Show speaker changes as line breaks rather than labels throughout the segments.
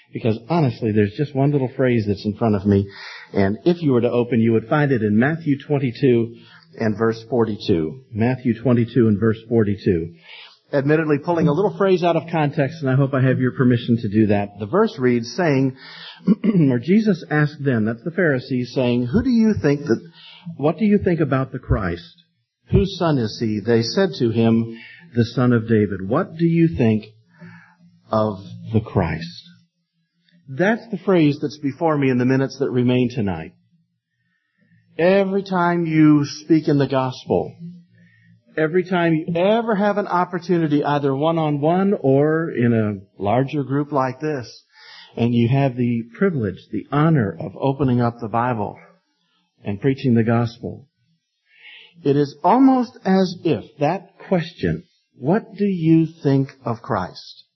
Because honestly, there's just one little phrase that's in front of me. And if you were to open, you would find it in Matthew 22 and verse 42. Matthew 22 and verse 42. Admittedly, pulling a little phrase out of context, and I hope I have your permission to do that. The verse reads, saying, or Jesus asked them, that's the Pharisees, saying, what do you think about the Christ? Whose son is he? They said to him, the Son of David. What do you think of the Christ? That's the phrase that's before me in the minutes that remain tonight. Every time you speak in the gospel, every time you ever have an opportunity, either one-on-one or in a larger group like this, and you have the privilege, the honor of opening up the Bible and preaching the gospel, it is almost as if that question, what do you think of Christ,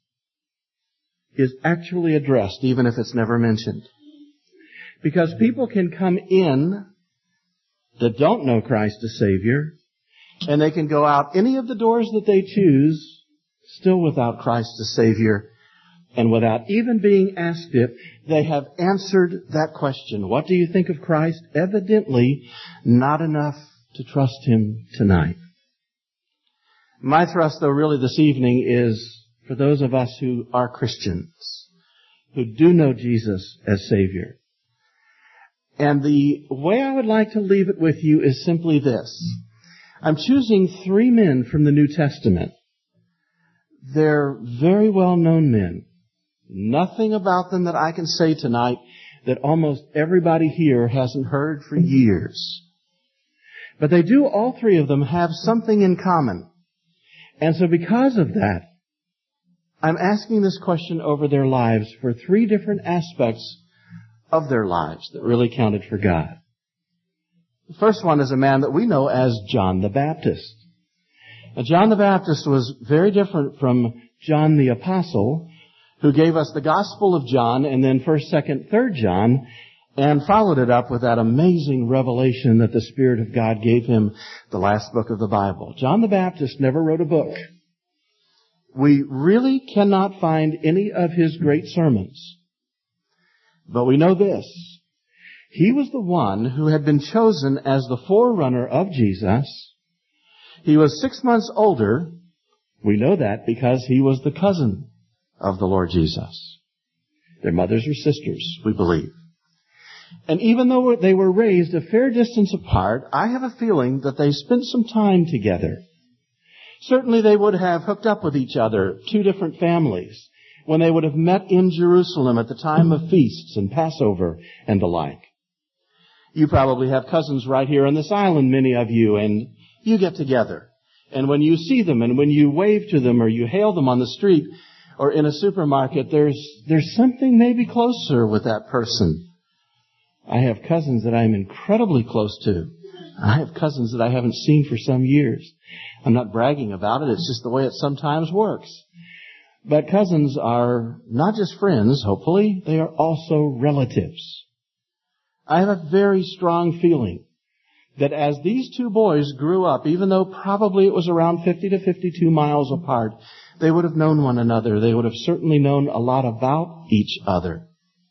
is actually addressed, even if it's never mentioned. Because people can come in that don't know Christ as Savior, and they can go out any of the doors that they choose, still without Christ as Savior, and without even being asked it, they have answered that question. What do you think of Christ? Evidently, not enough to trust Him tonight. My thrust, though, really this evening is for those of us who are Christians, who do know Jesus as Savior. And the way I would like to leave it with you is simply this. I'm choosing 3 men from the New Testament. They're very well-known men. Nothing about them that I can say tonight that almost everybody here hasn't heard for years. But they do, all 3 of them, have something in common. And so because of that, I'm asking this question over their lives for 3 different aspects of their lives that really counted for God. The first one is a man that we know as John the Baptist. Now, John the Baptist was very different from John the Apostle, who gave us the Gospel of John and then 1st, 2nd, 3rd John, and followed it up with that amazing revelation that the Spirit of God gave him, the last book of the Bible. John the Baptist never wrote a book. We really cannot find any of his great sermons. But we know this. He was the one who had been chosen as the forerunner of Jesus. He was 6 months older. We know that because he was the cousin of the Lord Jesus. Their mothers were sisters, we believe. And even though they were raised a fair distance apart, I have a feeling that they spent some time together. Certainly they would have hooked up with each other, 2 different families, when they would have met in Jerusalem at the time of feasts and Passover and the like. You probably have cousins right here on this island, many of you, and you get together. And when you see them and when you wave to them or you hail them on the street or in a supermarket, there's something maybe closer with that person. I have cousins that I'm incredibly close to. I have cousins that I haven't seen for some years. I'm not bragging about it. It's just the way it sometimes works. But cousins are not just friends, hopefully. They are also relatives. I have a very strong feeling that as these 2 boys grew up, even though probably it was around 50 to 52 miles apart, they would have known one another. They would have certainly known a lot about each other.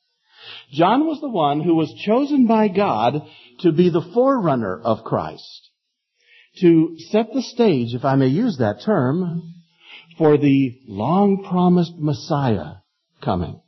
John was the one who was chosen by God to be the forerunner of Christ, to set the stage, if I may use that term, for the long-promised Messiah coming.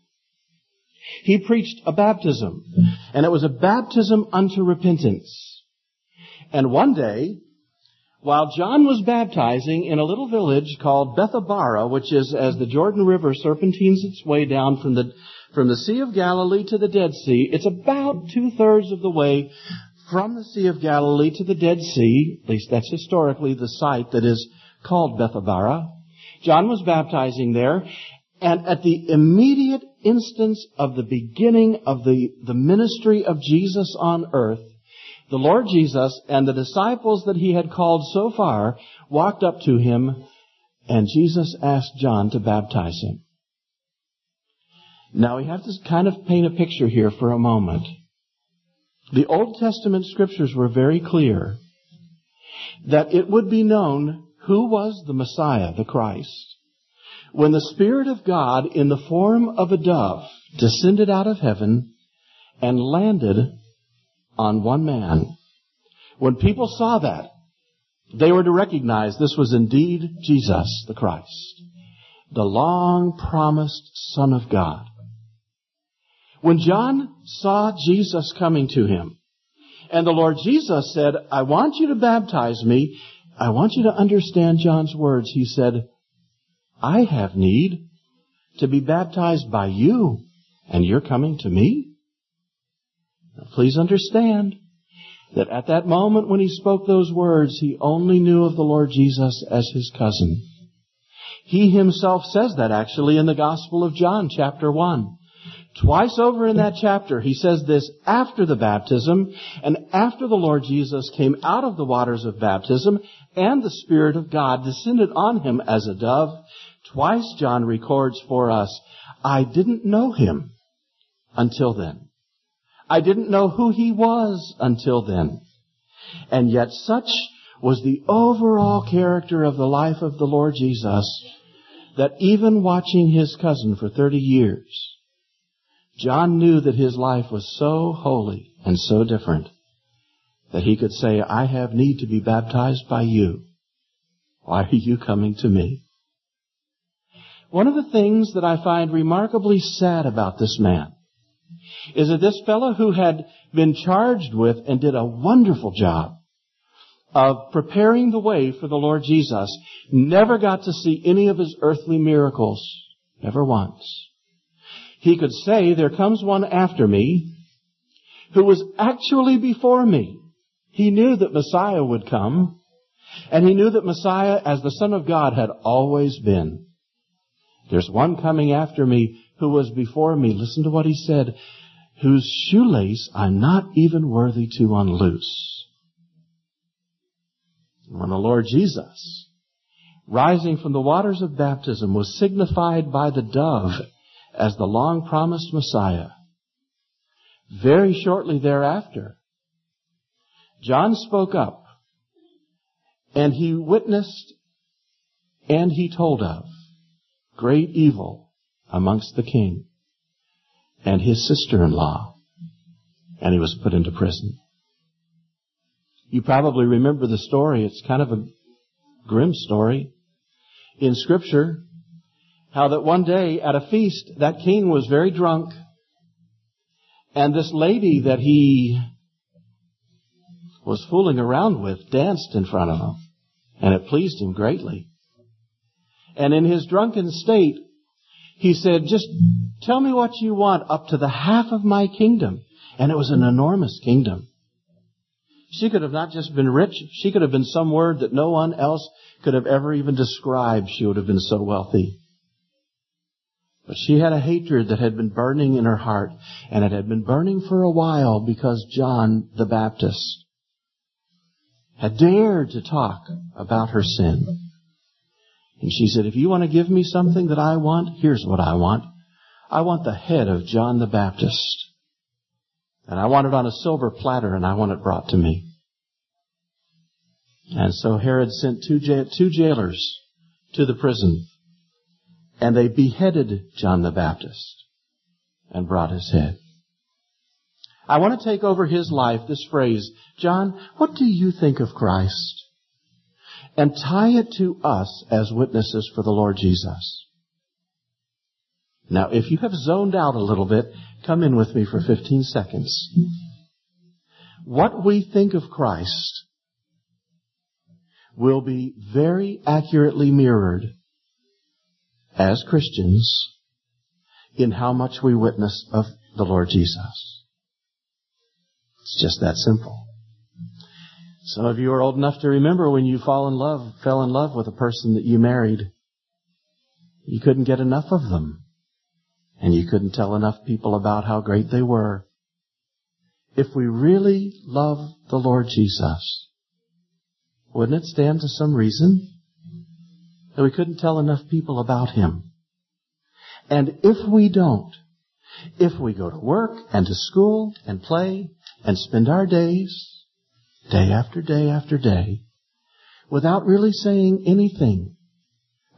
He preached a baptism, and it was a baptism unto repentance. And one day, while John was baptizing in a little village called Bethabara, which is as the Jordan River serpentines its way down from the Sea of Galilee to the Dead Sea, it's about 2/3 of the way from the Sea of Galilee to the Dead Sea. At least that's historically the site that is called Bethabara. John was baptizing there, and at the immediate instance of the beginning of the ministry of Jesus on earth, the Lord Jesus and the disciples that he had called so far walked up to him, and Jesus asked John to baptize him. Now we have to kind of paint a picture here for a moment. The Old Testament scriptures were very clear that it would be known who was the Messiah, the Christ, when the Spirit of God in the form of a dove descended out of heaven and landed on one man. When people saw that, they were to recognize this was indeed Jesus the Christ, the long-promised Son of God. When John saw Jesus coming to him, and the Lord Jesus said, I want you to baptize me, I want you to understand John's words. He said, I have need to be baptized by you, and you're coming to me? Now, please understand that at that moment when he spoke those words, he only knew of the Lord Jesus as his cousin. He himself says that actually in the Gospel of John, chapter 1. Twice over in that chapter, he says this after the baptism and after the Lord Jesus came out of the waters of baptism and the Spirit of God descended on him as a dove. Twice John records for us, I didn't know him until then. I didn't know who he was until then. And yet such was the overall character of the life of the Lord Jesus that even watching his cousin for 30 years, John knew that his life was so holy and so different that he could say, I have need to be baptized by you. Why are you coming to me? One of the things that I find remarkably sad about this man is that this fellow who had been charged with and did a wonderful job of preparing the way for the Lord Jesus never got to see any of his earthly miracles, never once. He could say, there comes one after me who was actually before me. He knew that Messiah would come, and he knew that Messiah, as the Son of God, had always been. There's one coming after me who was before me. Listen to what he said, whose shoelace I'm not even worthy to unloose. When the Lord Jesus, rising from the waters of baptism, was signified by the dove as the long-promised Messiah, very shortly thereafter, John spoke up, and he witnessed and he told of great evil amongst the king and his sister-in-law, and he was put into prison. You probably remember the story. It's kind of a grim story in Scripture, how that one day at a feast, that king was very drunk, and this lady that he was fooling around with danced in front of him, and it pleased him greatly. And in his drunken state, he said, just tell me what you want up to the half of my kingdom. And it was an enormous kingdom. She could have not just been rich, she could have been some word that no one else could have ever even described. She would have been so wealthy. But she had a hatred that had been burning in her heart, and it had been burning for a while because John the Baptist had dared to talk about her sin. And she said, if you want to give me something that I want, here's what I want. I want the head of John the Baptist. And I want it on a silver platter, and I want it brought to me. And so Herod sent two jailers to the prison, and they beheaded John the Baptist and brought his head. I want to take over his life this phrase, John, what do you think of Christ? And tie it to us as witnesses for the Lord Jesus. Now, if you have zoned out a little bit, come in with me for 15 seconds. What we think of Christ will be very accurately mirrored as Christians in how much we witness of the Lord Jesus. It's just that simple. Some of you are old enough to remember when you fell in love with a person that you married. You couldn't get enough of them. And you couldn't tell enough people about how great they were. If we really love the Lord Jesus, wouldn't it stand to some reason that we couldn't tell enough people about Him? And if we don't, if we go to work and to school and play and spend our days, day after day after day, without really saying anything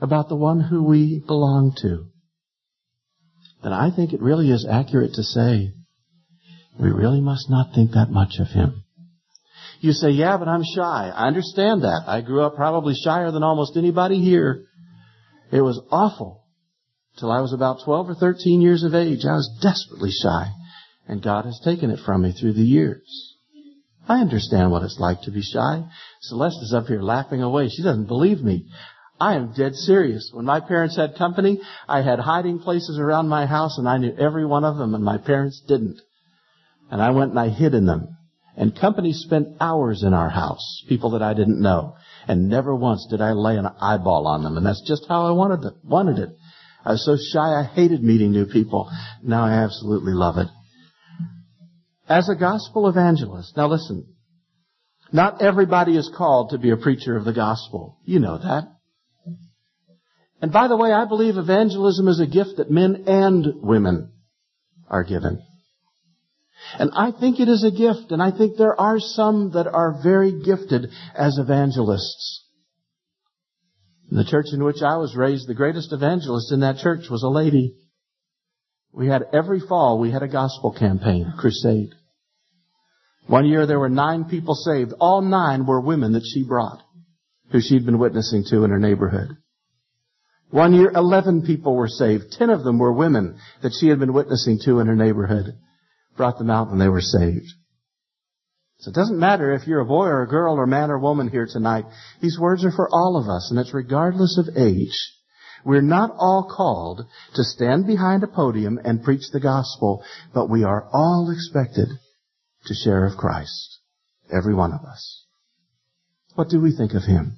about the one who we belong to, then I think it really is accurate to say we really must not think that much of him. You say, yeah, but I'm shy. I understand that. I grew up probably shyer than almost anybody here. It was awful. Till I was about 12 or 13 years of age, I was desperately shy. And God has taken it from me through the years. I understand what it's like to be shy. Celeste is up here laughing away. She doesn't believe me. I am dead serious. When my parents had company, I had hiding places around my house, and I knew every one of them, and my parents didn't. And I went and I hid in them. And company spent hours in our house, people that I didn't know. And never once did I lay an eyeball on them. And that's just how I wanted it. I was so shy I hated meeting new people. Now I absolutely love it. As a gospel evangelist, now listen, not everybody is called to be a preacher of the gospel. You know that. And by the way, I believe evangelism is a gift that men and women are given. And I think it is a gift, and I think there are some that are very gifted as evangelists. In the church in which I was raised, the greatest evangelist in that church was a lady. We had every fall, we had a gospel campaign, crusade. One year there were 9 people saved. All 9 were women that she brought, who she'd been witnessing to in her neighborhood. One year 11 people were saved. 10 of them were women that she had been witnessing to in her neighborhood. Brought them out and they were saved. So it doesn't matter if you're a boy or a girl or man or woman here tonight. These words are for all of us, and it's regardless of age. We're not all called to stand behind a podium and preach the gospel, but we are all expected to share of Christ. Every one of us. What do we think of him?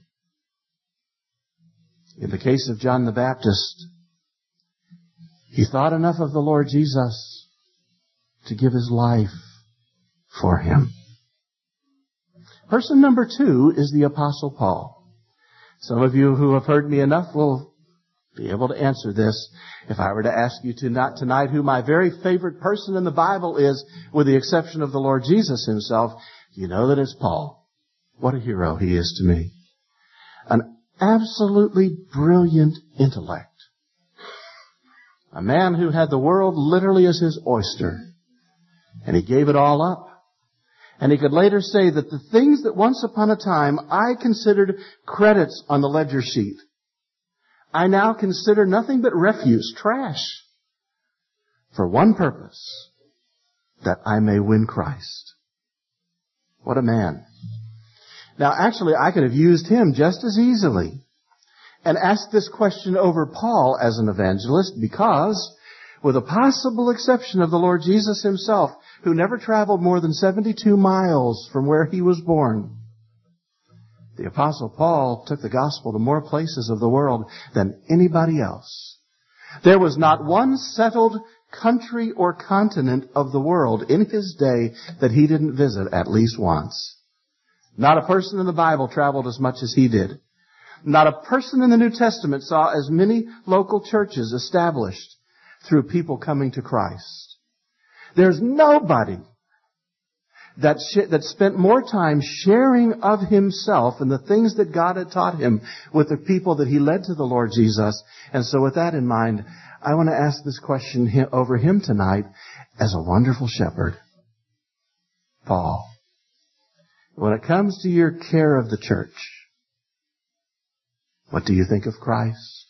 In the case of John the Baptist, he thought enough of the Lord Jesus to give his life for him. Person number 2 is the Apostle Paul. Some of you who have heard me enough will be able to answer this. If I were to ask you tonight who my very favorite person in the Bible is, with the exception of the Lord Jesus himself, you know that it's Paul. What a hero he is to me. An absolutely brilliant intellect. A man who had the world literally as his oyster. And he gave it all up. And he could later say that the things that once upon a time I considered credits on the ledger sheet, I now consider nothing but refuse, trash, for one purpose, that I may win Christ. What a man. Now actually I could have used him just as easily and asked this question over Paul as an evangelist, because with a possible exception of the Lord Jesus himself, who never traveled more than 72 miles from where he was born, the Apostle Paul took the gospel to more places of the world than anybody else. There was not one settled country or continent of the world in his day that he didn't visit at least once. Not a person in the Bible traveled as much as he did. Not a person in the New Testament saw as many local churches established through people coming to Christ. There's nobody that spent more time sharing of himself and the things that God had taught him with the people that he led to the Lord Jesus. And so with that in mind, I want to ask this question over him tonight as a wonderful shepherd. Paul, when it comes to your care of the church, what do you think of Christ?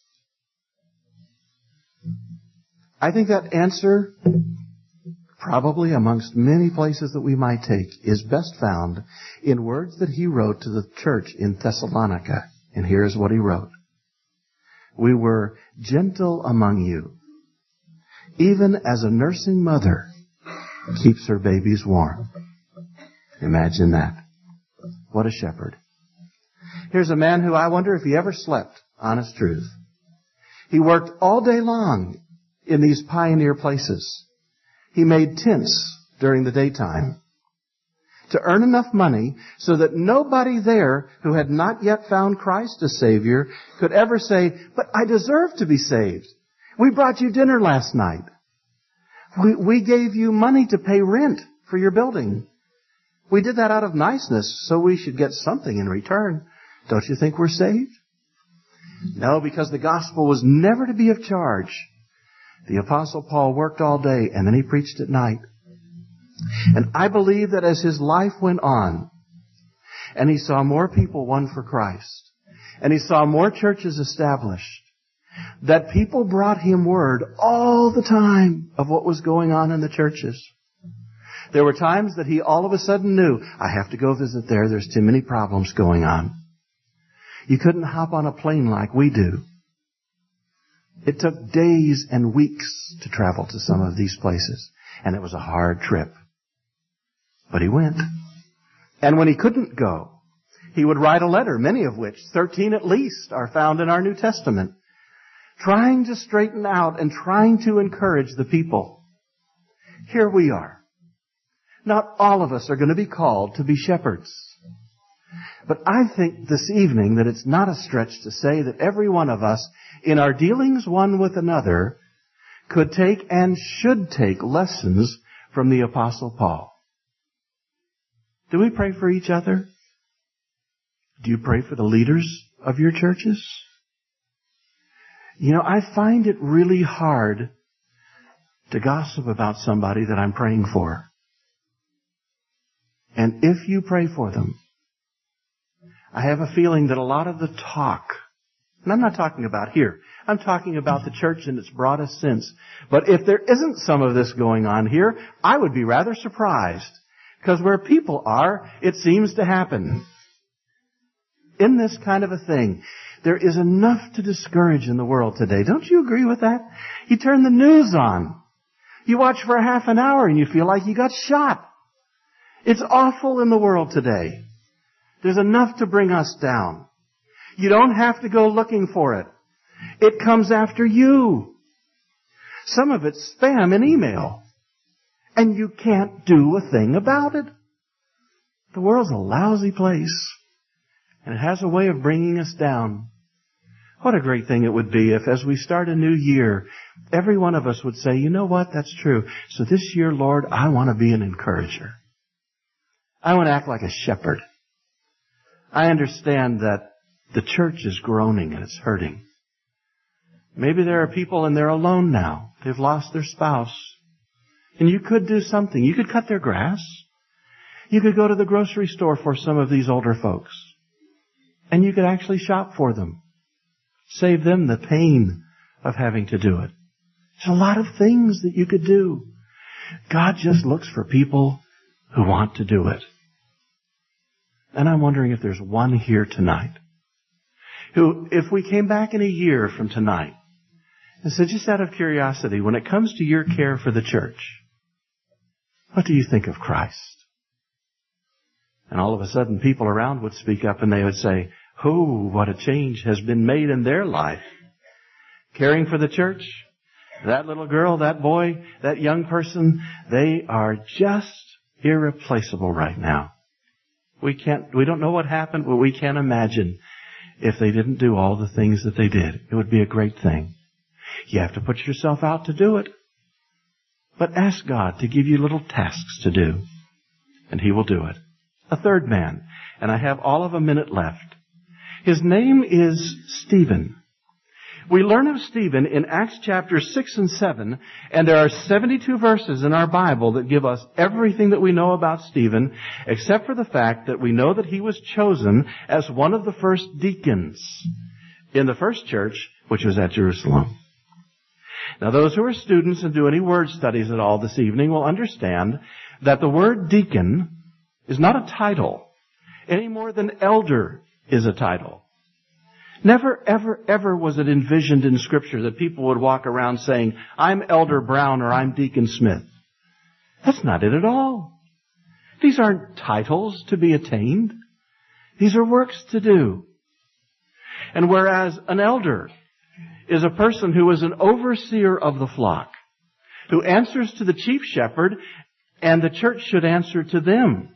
I think that answer, probably amongst many places that we might take, is best found in words that he wrote to the church in Thessalonica. And here's what he wrote. We were gentle among you, even as a nursing mother keeps her babies warm. Imagine that. What a shepherd. Here's a man who I wonder if he ever slept, honest truth. He worked all day long in these pioneer places. He made tents during the daytime to earn enough money so that nobody there who had not yet found Christ as Savior could ever say, but I deserve to be saved. We brought you dinner last night. We gave you money to pay rent for your building. We did that out of niceness, so we should get something in return. Don't you think we're saved? No, because the gospel was never to be of charge. The Apostle Paul worked all day and then he preached at night. And I believe that as his life went on, and he saw more people won for Christ, and he saw more churches established, that people brought him word all the time of what was going on in the churches. There were times that he all of a sudden knew, I have to go visit there. There's too many problems going on. You couldn't hop on a plane like we do. It took days and weeks to travel to some of these places, and it was a hard trip. But he went. And when he couldn't go, he would write a letter, many of which, 13 at least, are found in our New Testament, trying to straighten out and trying to encourage the people. Here we are. Not all of us are going to be called to be shepherds. But I think this evening that it's not a stretch to say that every one of us, in our dealings one with another, could take and should take lessons from the Apostle Paul. Do we pray for each other? Do you pray for the leaders of your churches? You know, I find it really hard to gossip about somebody that I'm praying for. And if you pray for them, I have a feeling that a lot of the talk, and I'm not talking about here, I'm talking about the church in its broadest sense. But if there isn't some of this going on here, I would be rather surprised. Because where people are, it seems to happen. In this kind of a thing, there is enough to discourage in the world today. Don't you agree with that? You turn the news on. You watch for a half an hour and you feel like you got shot. It's awful in the world today. There's enough to bring us down. You don't have to go looking for it. It comes after you. Some of it's spam and email. And you can't do a thing about it. The world's a lousy place. And it has a way of bringing us down. What a great thing it would be if, as we start a new year, every one of us would say, you know what, that's true. So this year, Lord, I want to be an encourager. I want to act like a shepherd. I understand that the church is groaning and it's hurting. Maybe there are people and they're alone now. They've lost their spouse. And you could do something. You could cut their grass. You could go to the grocery store for some of these older folks. And you could actually shop for them. Save them the pain of having to do it. There's a lot of things that you could do. God just looks for people who want to do it. And I'm wondering if there's one here tonight who, if we came back in a year from tonight and said, just out of curiosity, when it comes to your care for the church, what do you think of Christ? And all of a sudden people around would speak up and they would say, oh, what a change has been made in their life. Caring for the church, that little girl, that boy, that young person, they are just irreplaceable right now. We don't know what happened, but we can't imagine if they didn't do all the things that they did. It would be a great thing. You have to put yourself out to do it. But ask God to give you little tasks to do, and He will do it. A third man, and I have all of a minute left. His name is Stephen. We learn of Stephen in Acts chapters 6 and 7, and there are 72 verses in our Bible that give us everything that we know about Stephen, except for the fact that we know that he was chosen as one of the first deacons in the first church, which was at Jerusalem. Now, those who are students and do any word studies at all this evening will understand that the word deacon is not a title, any more than elder is a title. Never, ever, ever was it envisioned in Scripture that people would walk around saying, I'm Elder Brown or I'm Deacon Smith. That's not it at all. These aren't titles to be attained. These are works to do. And whereas an elder is a person who is an overseer of the flock, who answers to the chief shepherd, and the church should answer to them.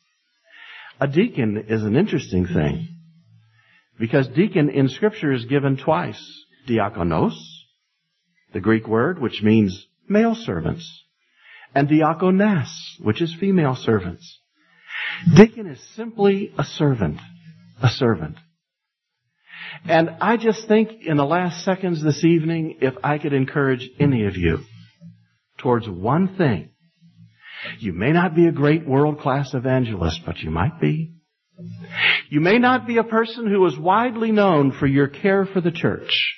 A deacon is an interesting thing, because deacon in Scripture is given twice. Diakonos, the Greek word, which means male servants, and diakonas, which is female servants. Deacon is simply a servant. A servant. And I just think in the last seconds this evening, if I could encourage any of you towards one thing. You may not be a great world-class evangelist, but you might be. You may not be a person who is widely known for your care for the church.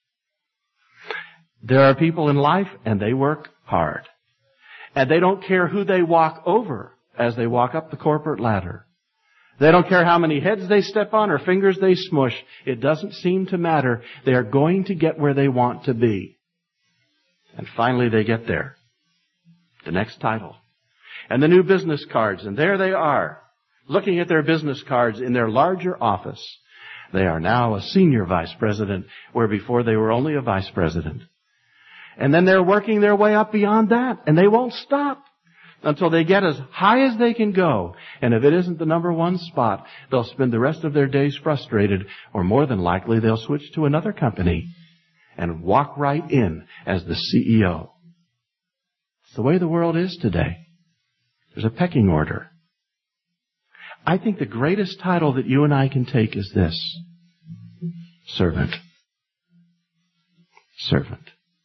There are people in life, and they work hard. And they don't care who they walk over as they walk up the corporate ladder. They don't care how many heads they step on or fingers they smush. It doesn't seem to matter. They are going to get where they want to be. And finally they get there. The next title. And the new business cards. And there they are, looking at their business cards in their larger office. They are now a senior vice president, where before they were only a vice president. And then they're working their way up beyond that. And they won't stop until they get as high as they can go. And if it isn't the number one spot, they'll spend the rest of their days frustrated, or more than likely they'll switch to another company and walk right in as the CEO. It's the way the world is today. There's a pecking order. I think the greatest title that you and I can take is this: servant. Servant.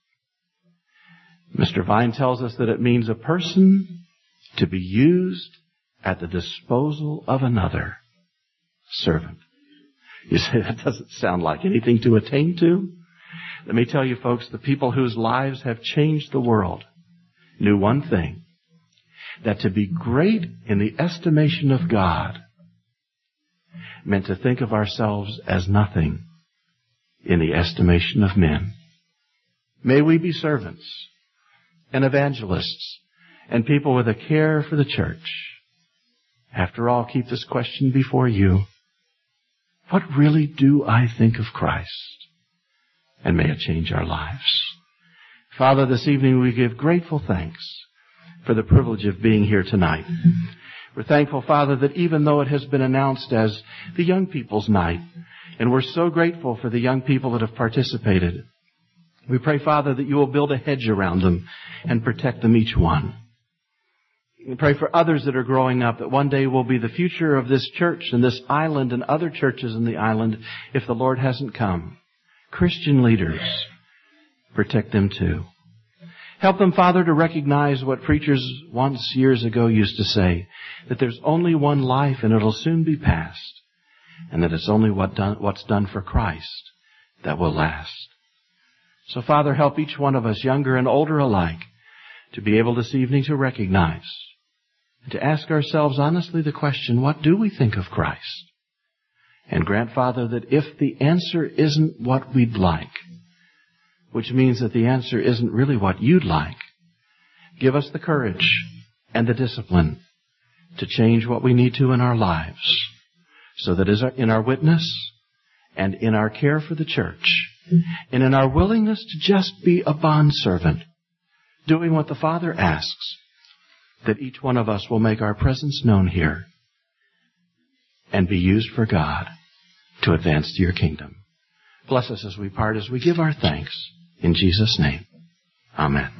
Mr. Vine tells us that it means a person to be used at the disposal of another. Servant. You say, that doesn't sound like anything to attain to. Let me tell you, folks, the people whose lives have changed the world knew one thing: that to be great in the estimation of God meant to think of ourselves as nothing in the estimation of men. May we be servants and evangelists and people with a care for the church. After all, keep this question before you: what really do I think of Christ? And may it change our lives. Father, this evening we give grateful thanks for the privilege of being here tonight. We're thankful, Father, that even though it has been announced as the young people's night, and we're so grateful for the young people that have participated, we pray, Father, that you will build a hedge around them and protect them, each one. We pray for others that are growing up, that one day will be the future of this church and this island and other churches in the island if the Lord hasn't come. Christian leaders, protect them too. Help them, Father, to recognize what preachers once years ago used to say, that there's only one life and it'll soon be past, and that it's only what's done for Christ that will last. So, Father, help each one of us, younger and older alike, to be able this evening to recognize and to ask ourselves honestly the question, what do we think of Christ? And grant, Father, that if the answer isn't what we'd like, which means that the answer isn't really what you'd like, give us the courage and the discipline to change what we need to in our lives, so that in our witness and in our care for the church and in our willingness to just be a bondservant, doing what the Father asks, that each one of us will make our presence known here and be used for God to advance to your kingdom. Bless us as we part, as we give our thanks. In Jesus' name, amen.